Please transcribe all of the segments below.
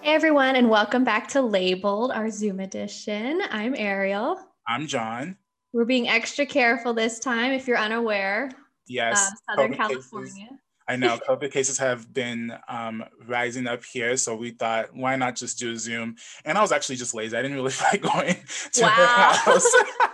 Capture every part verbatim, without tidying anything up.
everyone, and welcome back to Labeled, our Zoom edition. I'm Ariel. I'm John. We're being extra careful this time. If you're unaware, Yes, um, Southern COVID cases. California. I know COVID cases have been um, rising up here, so we thought, why not just do a Zoom? And I was actually just lazy. I didn't really feel like going to her Wow. house.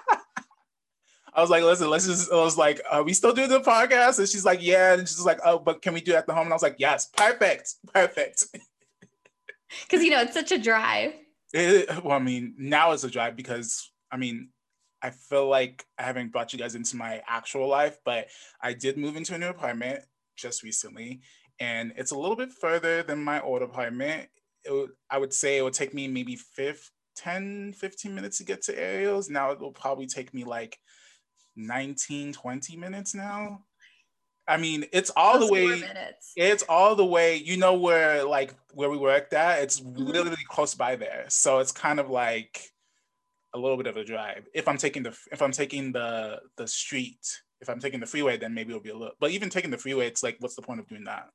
I was like, listen, let's just, I was like, are we still doing the podcast? And she's like, yeah. And she's like, oh, but can we do it at the home? And I was like, yes, perfect, perfect. Because, you know, it's such a drive. It, well, I mean, now it's a drive because, I mean, I feel like I haven't brought you guys into my actual life, but I did move into a new apartment just recently, and it's a little bit further than my old apartment. It would, I would say it would take me maybe five, ten, fifteen minutes to get to Ariel's. Now it will probably take me like nineteen, twenty minutes now. I mean, it's all Those the way, minutes. it's all the way, you know, where like where we worked at, it's Mm-hmm. literally close by there. So it's kind of like a little bit of a drive. If I'm taking the if I'm taking the the street, if I'm taking the freeway, then maybe it'll be a little. But even taking the freeway, it's like, what's the point of doing that?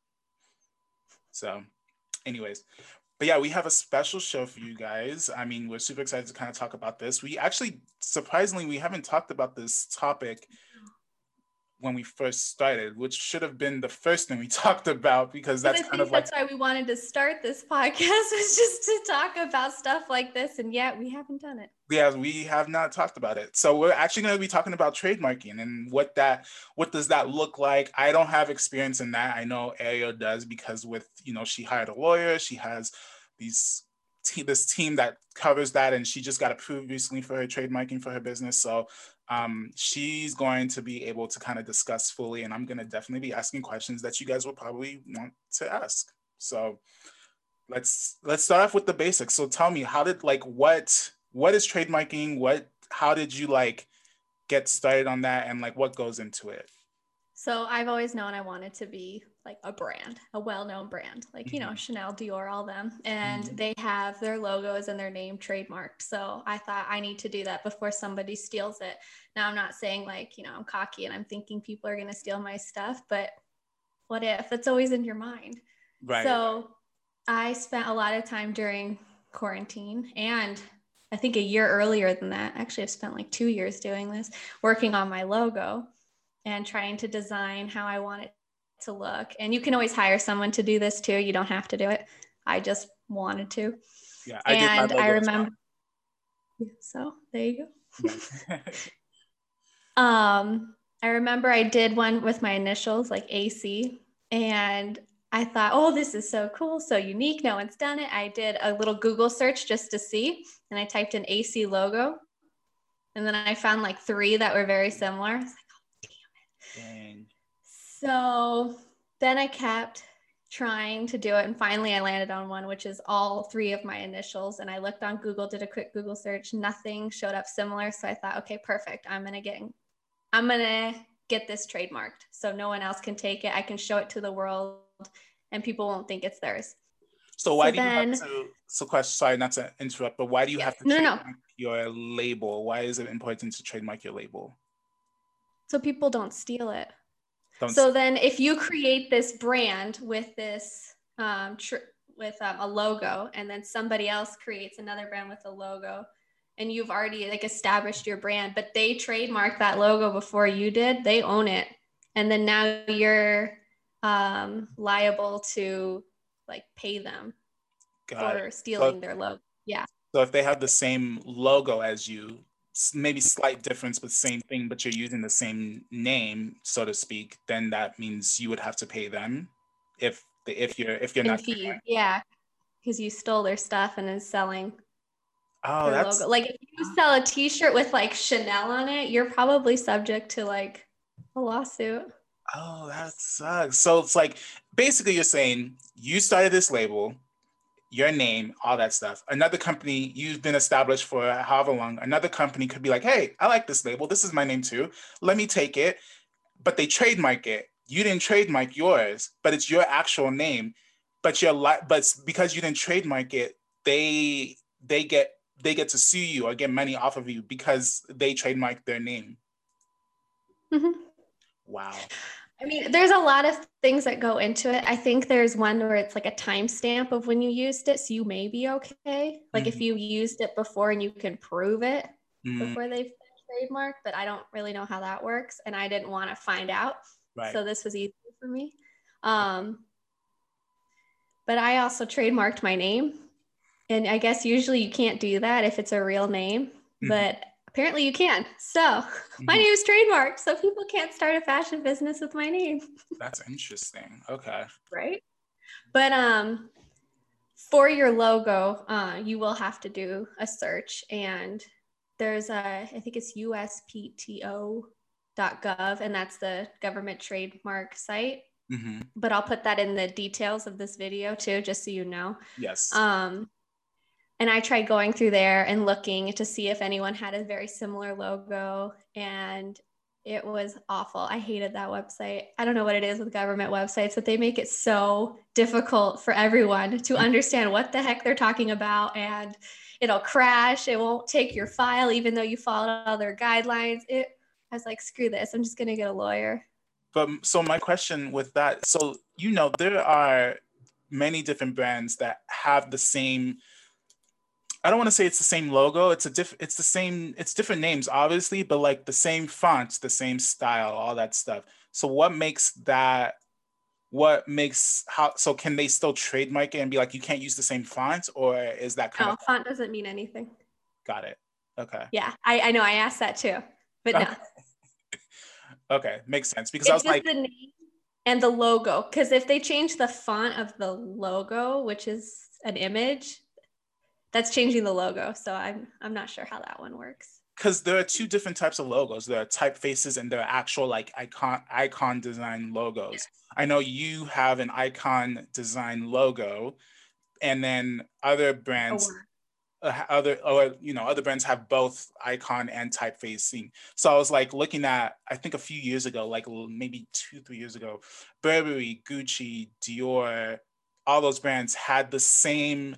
So, anyways, but yeah, we have a special show for you guys. I mean, we're super excited to kind of talk about this. We actually, surprisingly, we haven't talked about this topic when we first started, which should have been the first thing we talked about, because that's I kind think of like, that's why we wanted to start this podcast, was just to talk about stuff like this, and yet we haven't done it. yeah, we have not talked about it. So we're actually going to be talking about trademarking and what that, what does that look like? I don't have experience in that. I know Ariel does, because with, you know, she hired a lawyer, she has these te- this team that covers that, and she just got approved recently for her trademarking for her business. So um, she's going to be able to kind of discuss fully, and I'm going to definitely be asking questions that you guys will probably want to ask. So let's let's start off with the basics. So tell me, how did like what what is trademarking? What how did you like get started on that, and like what goes into it? So I've always known I wanted to be like a brand, a well-known brand, like, you know, Mm-hmm. Chanel, Dior, all them. And Mm-hmm. they have their logos and their name trademarked. So I thought I need to do that before somebody steals it. Now, I'm not saying like, you know, I'm cocky and I'm thinking people are going to steal my stuff, but what if? It's always in your mind. Right. So I spent a lot of time during quarantine, and I think a year earlier than that, actually I've spent like two years doing this, working on my logo and trying to design how I want it to look. And you can always hire someone to do this too. You don't have to do it. I just wanted to. Yeah, I did my And I logo as well. remember, so there you go. Yes. um, I remember I did one with my initials, like A C, and I thought, oh, this is so cool, so unique. No one's done it. I did a little Google search just to see, and I typed in A C logo. And then I found like three that were very similar. I was like, Dang. so then I kept trying to do it. And finally I landed on one, which is all three of my initials. And I looked on Google, did a quick Google search. Nothing showed up similar. So I thought, okay, perfect. I'm going to get, I'm going to get this trademarked so no one else can take it. I can show it to the world and people won't think it's theirs. So why So do then, you have to, so question, sorry not to interrupt, but why do you yeah, have to no, no, trademark no. your label? Why is it important to trademark your label? So people don't steal it. Don't So then if you create this brand with this, um, tr- with um, a logo, and then somebody else creates another brand with a logo, and you've already like established your brand, but they trademarked that logo before you did, they own it. And then now you're um, liable to like pay them got for it. stealing So, their logo. Yeah. so if they have the same logo as you, s- maybe slight difference, but same thing, but you're using the same name, so to speak, then that means you would have to pay them if the, if you're if you're In not fee. trademarked. Yeah. Because you stole their stuff and is selling Oh, their logo. that's Like if you sell a t-shirt with like Chanel on it, you're probably subject to like a lawsuit. oh, that sucks. So it's like basically you're saying you started this label, your name, all that stuff. Another company, you've been established for however long, another company could be like, hey, I like this label. This is my name too. Let me take it. But they trademark it. You didn't trademark yours, but it's your actual name. But you're li- but because you didn't trademark it, they they get they get to sue you or get money off of you because they trademarked their name. Mm-hmm. Wow. I mean, there's a lot of things that go into it. I think there's one where it's like a timestamp of when you used it, so you may be okay. Like Mm-hmm. if you used it before and you can prove it Mm-hmm. before they've trademarked, but I don't really know how that works, and I didn't want to find out. Right. So this was easy for me. Um, but I also trademarked my name, and I guess usually you can't do that if it's a real name, Mm-hmm. but apparently you can. So Mm-hmm. my name is trademarked, so people can't start a fashion business with my name. That's interesting. Okay. Right. But um, for your logo, uh, you will have to do a search, and there's a, I think it's U S P T O dot gov, and that's the government trademark site. Mm-hmm. But I'll put that in the details of this video too, just so you know. Yes. Um, and I tried going through there and looking to see if anyone had a very similar logo, and it was awful. I hated that website. I don't know what it is with government websites, but they make it so difficult for everyone to understand what the heck they're talking about, and it'll crash. It won't take your file, even though you followed all their guidelines. It, I was like, screw this. I'm just going to get a lawyer. But so my question with that, so, you know, there are many different brands that have the same, I don't want to say it's the same logo. It's a diff, it's the same, it's different names, obviously, but like the same fonts, the same style, all that stuff. So what makes that, what makes, how, so can they still trademark it and be like, you can't use the same font, or is that kind No, of? font doesn't mean anything. Got it. Okay. Yeah, I, I know. I asked that too, but no. Okay, makes sense, because It's I was just like, the name and the logo. Because if they change the font of the logo, which is an image, that's changing the logo. So I'm I'm not sure how that one works. because there are two different types of logos. There are typefaces and there are actual like icon icon design logos. I know you have an icon design logo, and then other brands, uh, other or you know other brands have both icon and typefacing. So I was like looking at, I think a few years ago, like maybe two three years ago, Burberry, Gucci, Dior, all those brands had the same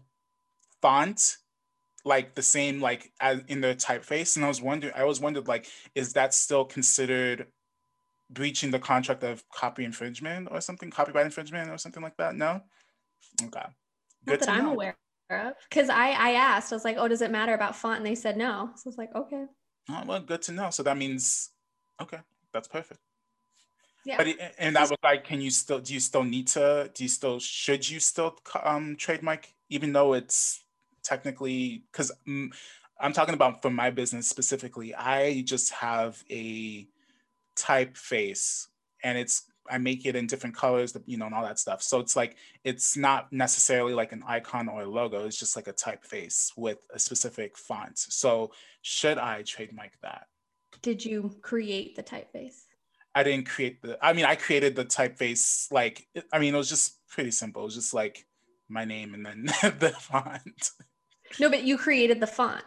font, like the same like as in their typeface, and I was wondering, I was wondered like, is that still considered breaching the contract of copy infringement or something, copyright infringement or something like that? No. Okay. Not Good that to I'm know. aware of. Because I I asked, I was like, oh, does it matter about font? And they said no. So I was like, okay. Oh, well, good to know. So that means, okay, that's perfect. Yeah. But it, and that was like, can you still, do you still need to, do you still, should you still um trademark, even though it's technically, because um, I'm talking about for my business specifically, I just have a typeface, and it's, I make it in different colors, you know, and all that stuff. So it's like, it's not necessarily like an icon or a logo. It's just like a typeface with a specific font. So should I trademark that? Did you create the typeface? I didn't create the, I mean, I created the typeface, like, I mean, it was just pretty simple. It was just like my name and then the font. No, but you created the font.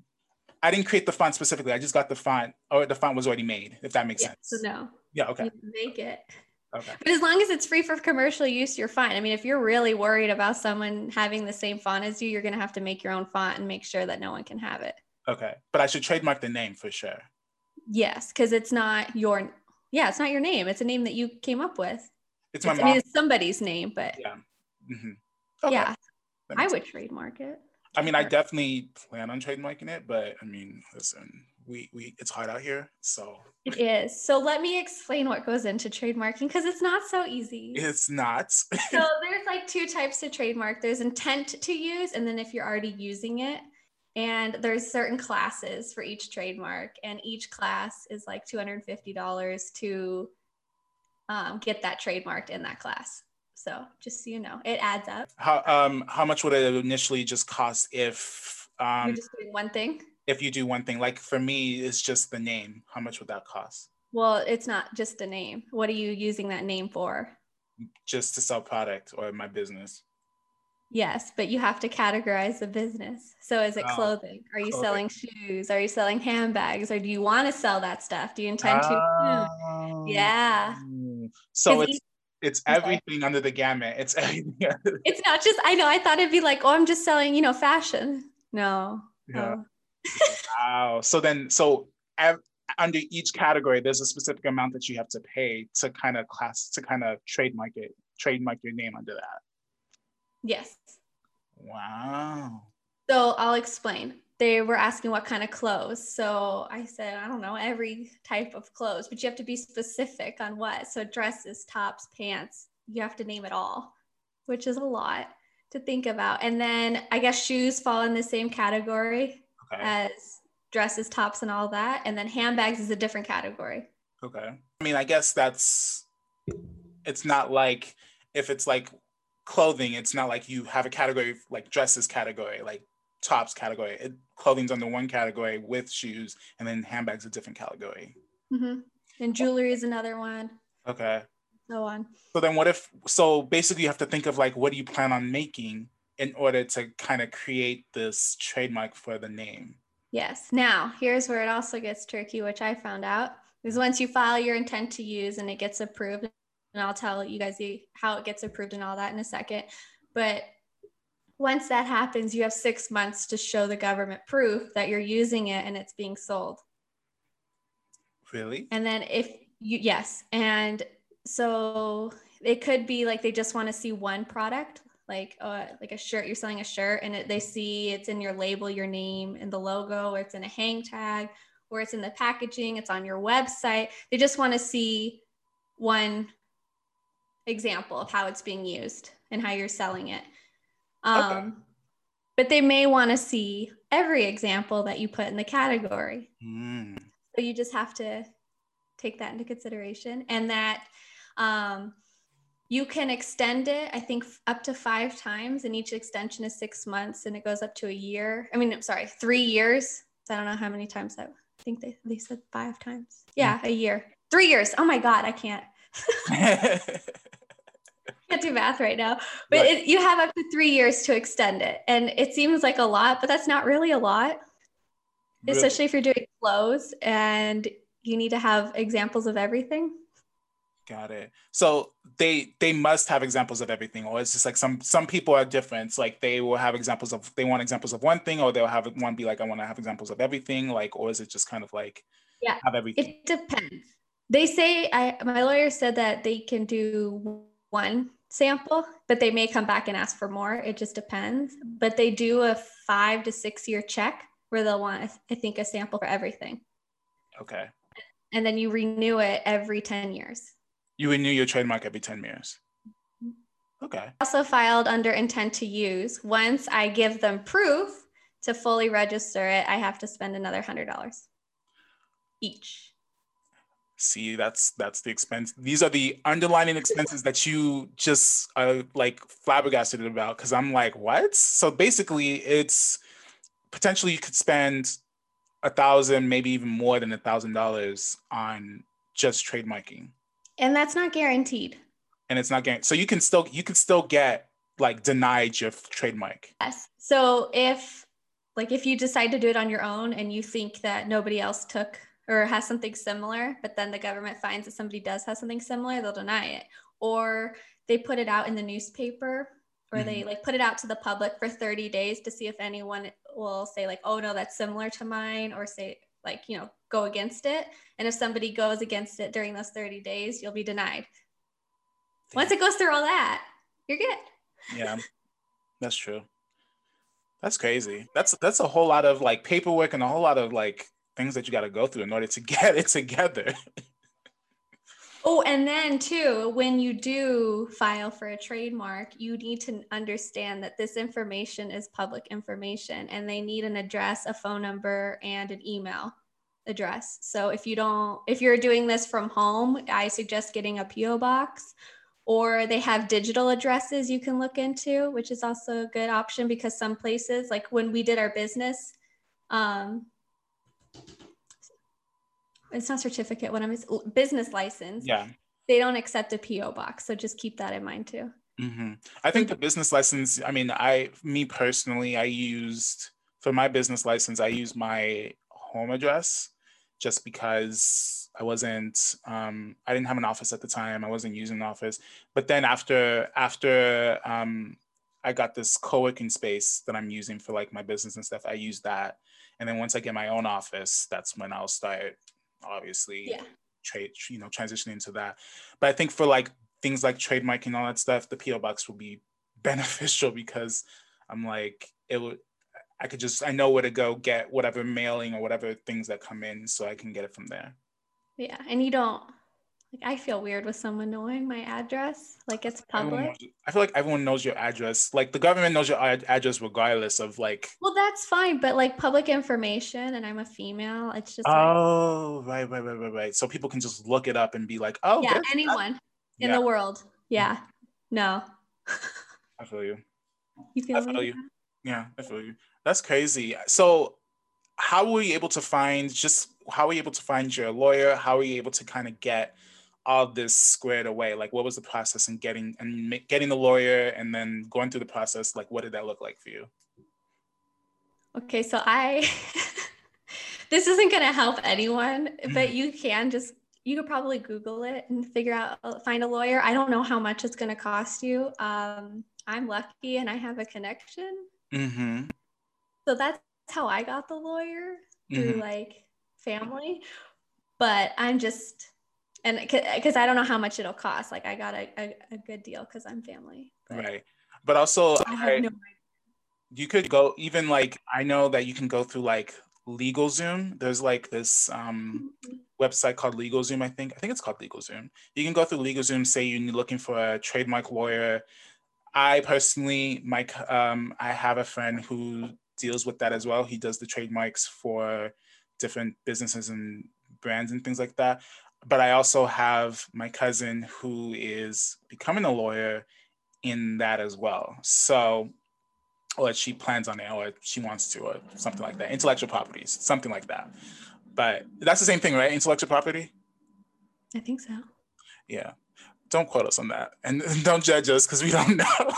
I didn't create the font specifically. I just got the font, or the font was already made, if that makes Yeah, sense. so no. Yeah, okay. You make it. Okay. But as long as it's free for commercial use, you're fine. I mean, if you're really worried about someone having the same font as you, you're going to have to make your own font and make sure that no one can have it. Okay. But I should trademark the name for sure. Yes, because it's not your, yeah, it's not your name. It's a name that you came up with. It's my it's, mom. I mean, it's somebody's name, but yeah. Mm-hmm. Okay. Yeah, I would trademark it. I mean, I definitely plan on trademarking it, but I mean, listen, we, we it's hard out here, so. It is. So let me explain what goes into trademarking, because it's not so easy. It's not. So there's like two types of trademark. There's intent to use, and then if you're already using it. And there's certain classes for each trademark, and each class is like two hundred fifty dollars to um, get that trademarked in that class. So just so you know, it adds up. How um how much would it initially just cost if um you're just doing one thing? If you do one thing, like for me, it's just the name. How much would that cost? Well, it's not just a name. What are you using that name for? Just to sell product or my business. Yes, but you have to categorize the business. So is it oh, clothing? Are you clothing. selling shoes? Are you selling handbags? Or do you want to sell that stuff? Do you intend to? Um, yeah. So it's it's everything under the gamut. It's everything. It's not just, I know, I thought it'd be like, oh, I'm just selling, you know, fashion. No. Yeah. Oh. Wow. So then, so under each category, there's a specific amount that you have to pay to kind of class, to kind of trademark it, trademark your name under that. Yes. Wow. So I'll explain. They were asking what kind of clothes. So I said, I don't know, every type of clothes, but you have to be specific on what. So dresses, tops, pants, you have to name it all, which is a lot to think about. And then I guess shoes fall in the same category Okay. as dresses, tops, and all that. And then handbags is a different category. Okay. I mean, I guess that's, it's not like, if it's like clothing, it's not like you have a category like dresses category, like tops category. It, clothing's under one category with shoes, and then handbags a different category. Mm-hmm. And jewelry is another one. Okay. So on. So then what if, so basically you have to think of like, what do you plan on making in order to kind of create this trademark for the name? Yes. Now, here's where it also gets tricky, which I found out, is once you file your intent to use and it gets approved, and I'll tell you guys how it gets approved and all that in a second. But once that happens, you have six months to show the government proof that you're using it and it's being sold. Really? And then if you, yes. And so it could be like they just want to see one product, like uh, like a shirt, you're selling a shirt and it, they see it's in your label, your name and the logo, or it's in a hang tag, or it's in the packaging, it's on your website. They just want to see one example of how it's being used and how you're selling it. Um, okay. But they may want to see every example that you put in the category. Mm. So you just have to take that into consideration, and that um, you can extend it, I think, up to five times, and each extension is six months and it goes up to a year. I mean, I'm sorry, three years. I don't know how many times that, I think they, they said five times. Yeah, mm. a year. Three years. Oh my God, I can't. Can't do math right now, but right. It, you have up to three years to extend it. And it seems like a lot, but that's not really a lot, really? Especially if you're doing clothes and you need to have examples of everything. Got it. So they they must have examples of everything, or it's just like some some people are different. It's like they will have examples of, they want examples of one thing, or they'll have one be like, I want to have examples of everything, like, or is it just kind of like, yeah, have everything? It depends. They say, I my lawyer said that they can do one sample, but they may come back and ask for more. It just depends. But they do a five to six year check where they'll want, I think, a sample for everything. Okay. And then you renew it every ten years. You renew your trademark every ten years. Okay. Also filed under intent to use. Once I give them proof to fully register it, I have to spend another one hundred dollars each. See, that's that's the expense. These are the underlying expenses that you just are like flabbergasted about, because I'm like, what? So basically, it's potentially you could spend a thousand, maybe even more than a thousand dollars on just trademarking. And that's not guaranteed. And it's not guaranteed. So you can still you can still get like denied your trademark. Yes. So if like if you decide to do it on your own and you think that nobody else took or has something similar, but then the government finds that somebody does have something similar, they'll deny it. Or they put it out in the newspaper, or mm-hmm. they like put it out to the public for thirty days to see if anyone will say like, oh no, that's similar to mine, or say like, you know, go against it. And if somebody goes against it during those thirty days, you'll be denied. Damn. Once it goes through all that, you're good. Yeah, that's true. That's crazy. That's, that's a whole lot of like paperwork and a whole lot of like things that you got to go through in order to get it together. Oh, and then too, when you do file for a trademark, you need to understand that this information is public information, and they need an address, a phone number, and an email address. So if you don't, if you're doing this from home, I suggest getting a P O box, or they have digital addresses you can look into, which is also a good option, because some places, like when we did our business, um, it's not certificate, what I'm business license. Yeah. They don't accept a P O box. So just keep that in mind too. Mm-hmm. I think the business license, I mean, I, me personally, I used, for my business license, I used my home address just because I wasn't, um, I didn't have an office at the time. I wasn't using an office. But then after, after um, I got this co-working space that I'm using for like my business and stuff, I used that. And then once I get my own office, that's when I'll start obviously Yeah. trade, you know, transitioning into that. But I think for like things like trademarking and all that stuff, the P O box will be beneficial because I'm like, it would, I could just, I know where to go get whatever mailing or whatever things that come in so I can get it from there. Yeah. And you don't, like, I feel weird with someone knowing my address. Like, it's Everyone public. knows, I feel like everyone knows your address. Like the government knows your ad- address regardless of like. Well, that's fine, but like public information, and I'm a female, it's just like, Oh, right, right, right, right, right. So people can just look it up and be like, oh, yeah, there's that. anyone in Yeah, the world. Yeah. No. I feel you. You I feel feel me? you. Yeah, I feel you. That's crazy. So how were you able to find just how were you able to find your lawyer? How were you able to kind of get all this squared away? Like what was the process in getting and ma- getting the lawyer and then going through the process? Like what did that look like for you? Okay, so I, this isn't going to help anyone, but Mhm. you can just, you could probably Google it and figure out, find a lawyer. I don't know how much it's going to cost you. Um, I'm lucky and I have a connection. Mhm. So that's how I got the lawyer, through Mhm. like family. But I'm just, and because I don't know how much it'll cost. Like I got a, a, a good deal because I'm family, but Right. But also I have I no. you could go even like I know that you can go through like LegalZoom. There's like this um website called LegalZoom, I think. I think it's called LegalZoom. You can go through LegalZoom, say you're looking for a trademark lawyer. I personally, Mike, um, I have a friend who deals with that as well. He does the trademarks for different businesses and brands and things like that. But I also have my cousin who is becoming a lawyer in that as well. So, or she plans on it, or she wants to, or something like that. Intellectual properties, something like that. But that's the same thing, right? Intellectual property? I think so. Yeah. Don't quote us on that. And don't judge us because we don't know.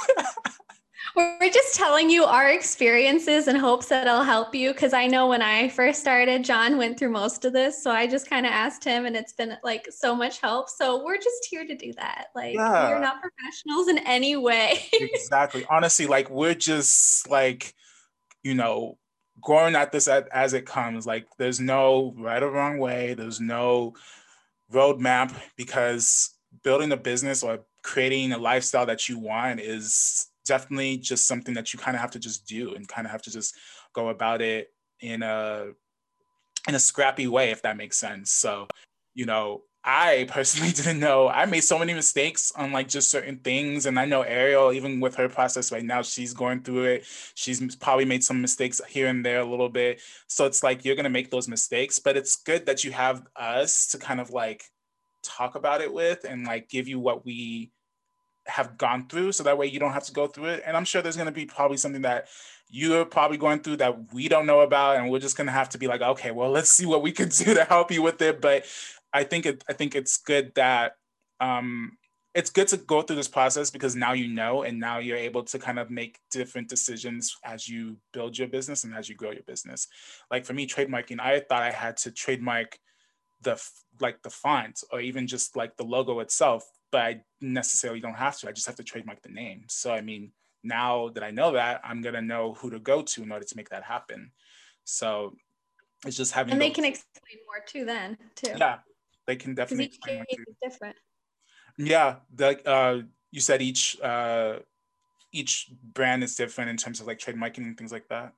We're just telling you our experiences in hopes that it'll help you. Because I know when I first started, John went through most of this. So I just kind of asked him, and it's been like so much help. So we're just here to do that. Like, we are Yeah, not professionals in any way. exactly. Honestly, like we're just like, you know, going at this as, as it comes. Like there's no right or wrong way. There's no roadmap because building a business or creating a lifestyle that you want is definitely just something that you kind of have to just do and kind of have to just go about it in a in a scrappy way, if that makes sense. So, you know, I personally didn't know. I made so many mistakes on like just certain things. And I know Ariel, even with her process right now, she's going through it. She's probably made some mistakes here and there a little bit. So it's like you're going to make those mistakes, but it's good that you have us to kind of like talk about it with and like give you what we have gone through so that way you don't have to go through it. And I'm sure there's going to be probably something that you're probably going through that we don't know about, and we're just going to have to be like, okay, well, let's see what we can do to help you with it. But I think it I think it's good that um it's good to go through this process because now you know, and now you're able to kind of make different decisions as you build your business and as you grow your business. Like for me, trademarking, I thought I had to trademark the like the font or even just like the logo itself, but I necessarily don't have to. I just have to trademark the name. So I mean, now that I know that, I'm gonna know who to go to in order to make that happen. So it's just having And they those. can explain more too, then, too. Yeah, they can Because definitely each explain case more too. is different. Yeah, the uh, you said each uh, each brand is different in terms of like trademarking and things like that.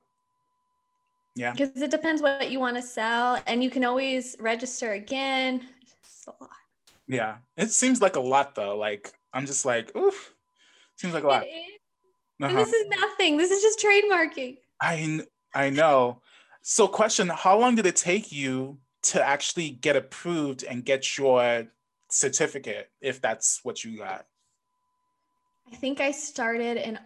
Yeah. Because it depends what you want to sell, and you can always register again. It's a lot. Yeah, it seems like a lot though. Like I'm just like, oof, seems like a It lot. is. And Uh-huh. this is nothing. This is just trademarking. I I know. So question, how long did it take you to actually get approved and get your certificate if that's what you got? I think I started in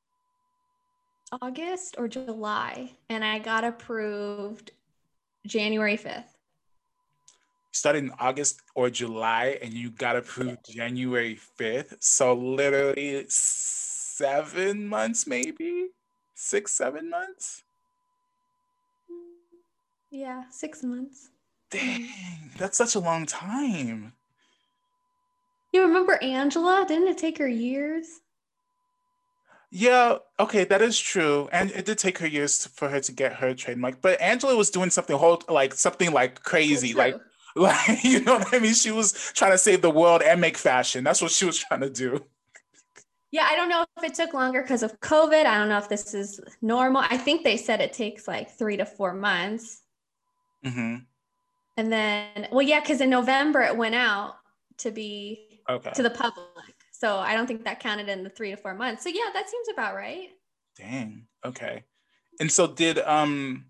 August or July, and I got approved January fifth. You started in August or July and you got Yeah. approved January fifth. So literally seven months maybe? Six, seven months? Yeah, six months. Dang, that's such a long time. You remember Angela? Didn't it take her years? Yeah, okay, that is true. And it did take her years to- for her to get her trademark. But Angela was doing something whole like something like Well, crazy. Like true. Like, you know what I mean? She was trying to save the world and make fashion. That's what she was trying to do. Yeah, I don't know if it took longer because of COVID. I don't know if this is normal. I think they said it takes like three to four months. Mm-hmm. And then, well, yeah, because in November it went out to be Okay. to the public. So I don't think that counted in the three to four months. So yeah, that seems about right. Dang. Okay. And so did um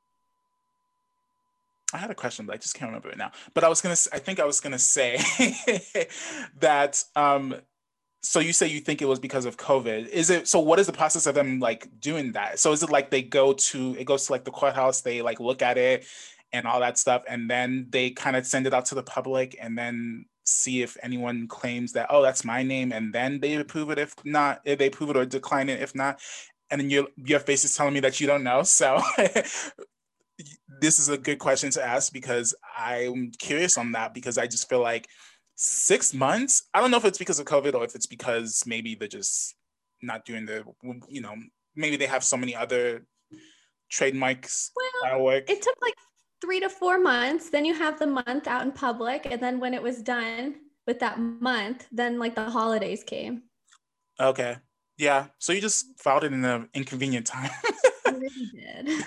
I had a question, but I just can't remember it now. But I was gonna I think I was gonna say that um so you say you think it was because of COVID. Is it so what is the process of them like doing that? So is it like they go to it goes to like the courthouse, they like look at it and all that stuff, and then they kind of send it out to the public and then see if anyone claims that, oh, that's my name, and then they approve it if not, if they approve it or decline it if not. And then your your face is telling me that you don't know. So this is a good question to ask because I'm curious on that because I just feel like six months. I don't know if it's because of COVID or if it's because maybe they're just not doing the, you know, maybe they have so many other trademarks Well, that work. it took like three to four months. Then you have the month out in public. And then when it was done with that month, then like the holidays came. Okay. Yeah. So you just filed it in an inconvenient time. I really did.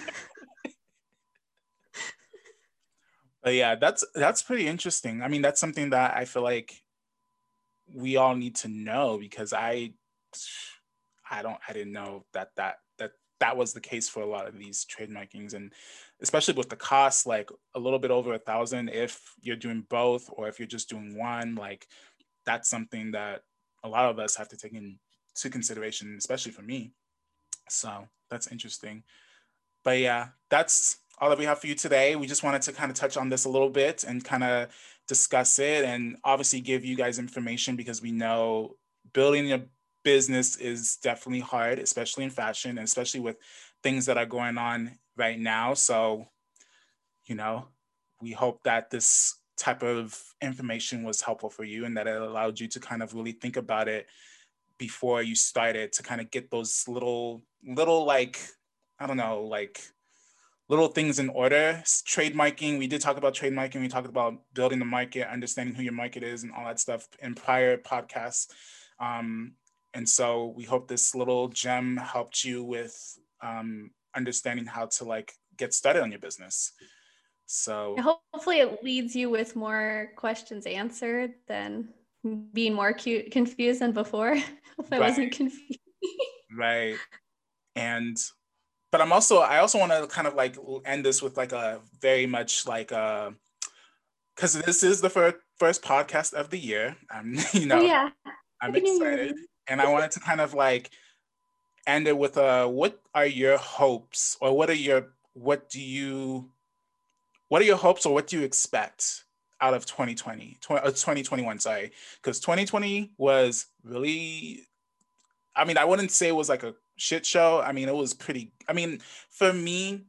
But yeah, that's that's pretty interesting. I mean, that's something that I feel like we all need to know because I I don't I didn't know that that that that was the case for a lot of these trademarkings, and especially with the cost, like a little bit over a thousand if you're doing both or if you're just doing one, like that's something that a lot of us have to take into consideration, especially for me. So that's interesting. But yeah, that's all that we have for you today. We just wanted to kind of touch on this a little bit and kind of discuss it and obviously give you guys information because we know building a business is definitely hard, especially in fashion and especially with things that are going on right now. So, you know, we hope that this type of information was helpful for you and that it allowed you to kind of really think about it before you started to kind of get those little, little like, I don't know, like little things in order. Trademarking, we did talk about trademarking. We talked about building the market, understanding who your market is and all that stuff in prior podcasts. Um, and so we hope this little gem helped you with um, understanding how to like get started on your business. So hopefully it leads you with more questions answered than being more cute, confused than before. If I right, wasn't confused. right. And but I'm also I also want to kind of like end this with like a very much like a because this is the first first podcast of the year. I'm you know Oh yeah. I'm Happy New Year, excited everyone. and I wanted to kind of like end it with a what are your hopes or what are your what do you what are your hopes or what do you expect out of twenty twenty, twenty twenty-one, sorry, because twenty twenty was really, I mean, I wouldn't say it was like a shit show. I mean, it was pretty, I mean, for me,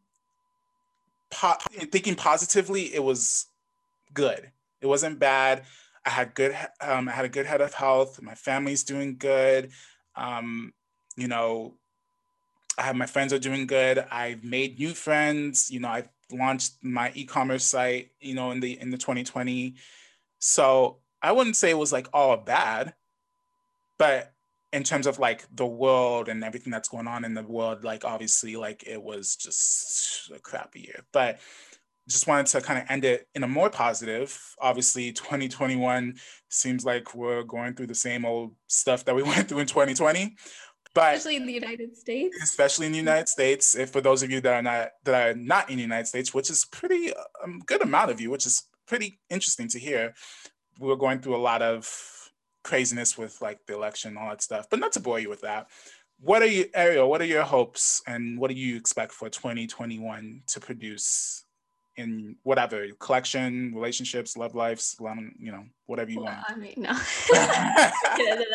po- thinking positively, it was good. It wasn't bad. I had good, um, I had a good head of health. My family's doing good. Um, you know, I have my friends are doing good. I've made new friends. You know, I've launched my e-commerce site. You know, in the in the twenty twenty. So I wouldn't say it was like all bad, but in terms of like the world and everything that's going on in the world, like obviously, like it was just a crappy year. But just wanted to kind of end it in a more positive. Obviously, twenty twenty-one seems like we're going through the same old stuff that we went through in twenty twenty. But Especially in the United States. especially in the United States, if for those of you that are not that are not in the United States, which is pretty um, good amount of you, which is pretty interesting to hear, we're going through a lot of craziness with like the election and all that stuff. But not to bore you with that. What are you, Ariel? What are your hopes and what do you expect for twenty twenty-one to produce in whatever collection, relationships, love lives, you know, whatever you Well, want? I mean, no. Get into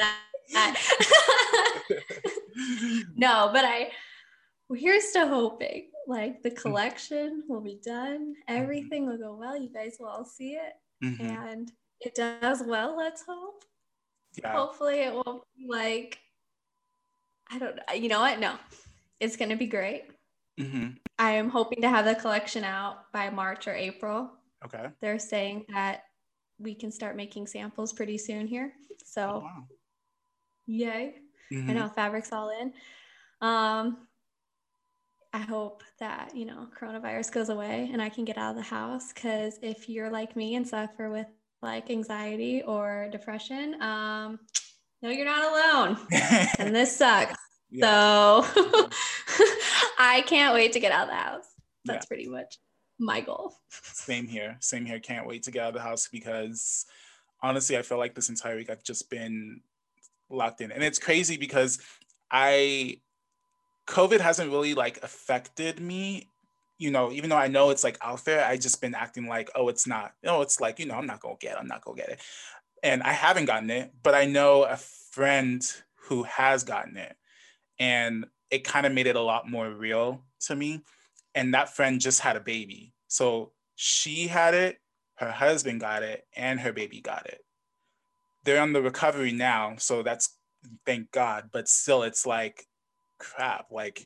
that. No, but I, well, here's to hoping like the collection will be done. Everything will go well. You guys will all see it. Mm-hmm. And it does well, let's hope. Yeah. Hopefully it won't be like, I don't know. You know what? No, it's going to be great. Mm-hmm. I am hoping to have the collection out by March or April. Okay. They're saying that we can start making samples pretty soon here. So, Wow. yay. Mm-hmm. I know fabric's all in. Um, I hope that, you know, coronavirus goes away and I can get out of the house, because if you're like me and suffer with like anxiety or depression, um, no, you're not alone. And this sucks. Yeah. So I can't wait to get out of the house. That's Yeah. pretty much my goal. Same here. Same here. Can't wait to get out of the house, because honestly, I feel like this entire week I've just been locked in. And it's crazy because I COVID hasn't really like affected me, you know, even though I know it's like out there, I just been acting like, oh, it's not. No, it's like, you know, I'm not gonna get it. I'm not gonna get it. And I haven't gotten it, but I know a friend who has gotten it. And it kind of made it a lot more real to me. And that friend just had a baby. So she had it, her husband got it, and her baby got it. They're on the recovery now, so that's, thank God. But still, it's like, crap. Like,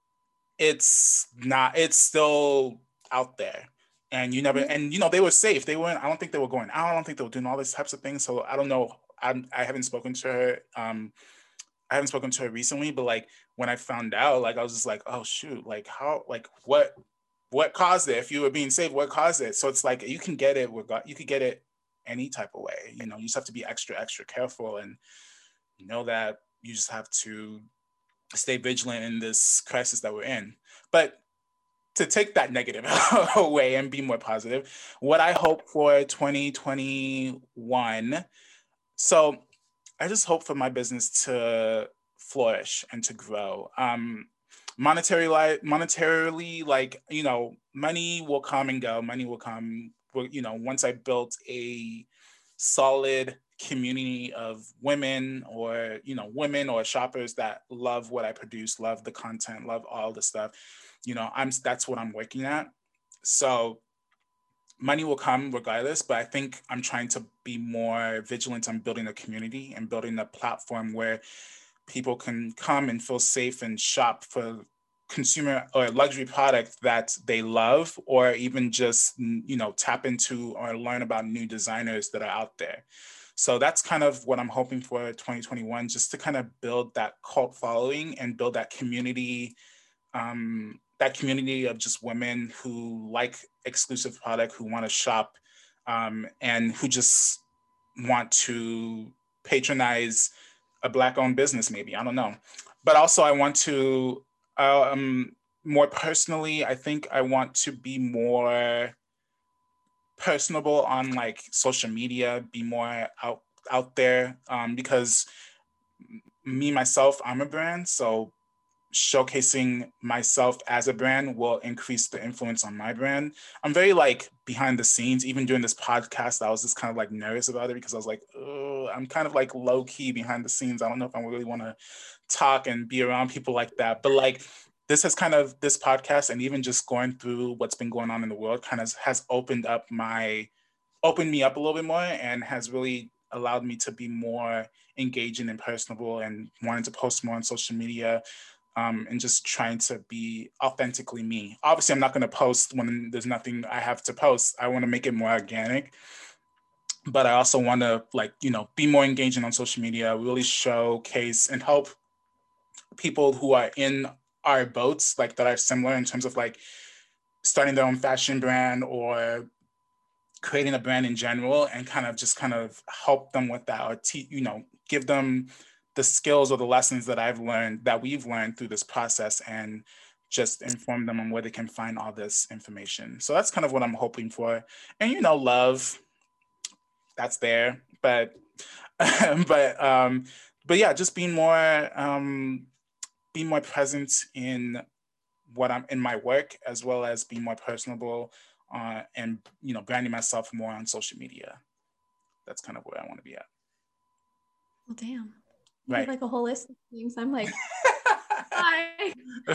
it's not. It's still out there, and you never. Yeah. And you know, they were safe. They weren't. I don't think they were going out. I don't think they were doing all these types of things. So I don't know. I'm, I haven't spoken to her. Um, I haven't spoken to her recently, but like when I found out, like I was just like, oh shoot, like how, like what, what caused it? If you were being safe, what caused it? So it's like you can get it. You could get it any type of way. You know, you just have to be extra, extra careful, and you know that you just have to stay vigilant in this crisis that we're in. But to take that negative away and be more positive, what I hope for twenty twenty-one. So I just hope for my business to flourish and to grow. Um, monetary li- monetarily, like, you know, money will come and go. Money will come, you know, once I built a solid community of women, or, you know, women or shoppers that love what I produce, love the content, love all the stuff, you know, I'm, that's what I'm working at. So money will come regardless, but I think I'm trying to be more vigilant on building a community and building a platform where people can come and feel safe and shop for consumer or luxury products that they love, or even just, you know, tap into or learn about new designers that are out there. So that's kind of what I'm hoping for twenty twenty-one, just to kind of build that cult following and build that community, um, that community of just women who like exclusive product, who want to shop, um, and who just want to patronize a Black-owned business, maybe. I don't know. But also I want to, um, more personally, I think I want to be more personable on like social media, be more out out there, um, because me, myself, I'm a brand. So showcasing myself as a brand will increase the influence on my brand. I'm very like behind the scenes. Even during this podcast, I was just kind of like nervous about it, because I was like, oh, I'm kind of like low key behind the scenes. I don't know if I really want to talk and be around people like that. But like this has kind of, this podcast and even just going through what's been going on in the world kind of has opened up my, opened me up a little bit more, and has really allowed me to be more engaging and personable, and wanting to post more on social media. Um, and just trying to be authentically me. Obviously, I'm not going to post when there's nothing I have to post. I want to make it more organic, but I also want to, like, you know, be more engaging on social media, really showcase and help people who are in our boats, like that are similar in terms of like starting their own fashion brand or creating a brand in general, and kind of just kind of help them with that, or te- you know, give them the skills or the lessons that I've learned, that we've learned through this process, and just inform them on where they can find all this information. So that's kind of what I'm hoping for. And, you know, love, that's there, but, but, um, but yeah, just being more, um, being more present in what I'm in my work, as well as being more personable, uh, and, you know, branding myself more on social media. That's kind of where I want to be at. Well, damn. You Right. did like a whole list of things. I'm like, hi.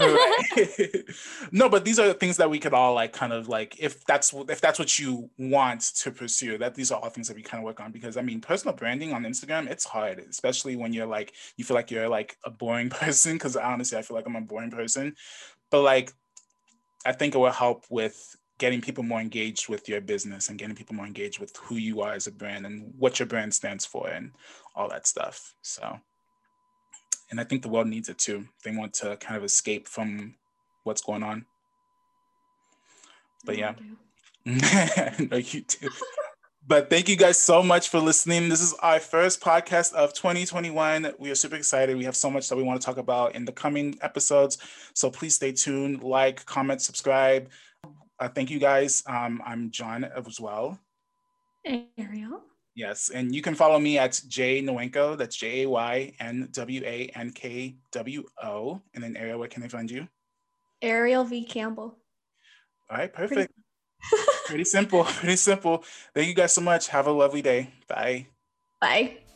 Right. No, but these are the things that we could all like kind of like, if that's if that's what you want to pursue, that these are all things that we kind of work on. Because I mean, personal branding on Instagram, it's hard, especially when you're like, you feel like you're like a boring person. Because honestly, I feel like I'm a boring person. But like, I think it will help with getting people more engaged with your business and getting people more engaged with who you are as a brand and what your brand stands for and all that stuff. So, and I think the world needs it too. They want to kind of escape from what's going on. But yeah, no, you do. But thank you guys so much for listening. This is our first podcast of twenty twenty-one. We are super excited. We have so much that we want to talk about in the coming episodes. So please stay tuned, like, comment, subscribe. Uh, thank you guys. Um, I'm John as well. Ariel. Yes, and you can follow me at Jay Nwanko. That's J A Y N W A N K W O. And then Ariel, where can I find you? Ariel V. Campbell. All right, perfect. Pretty, pretty simple, pretty simple. Thank you guys so much. Have a lovely day. Bye. Bye.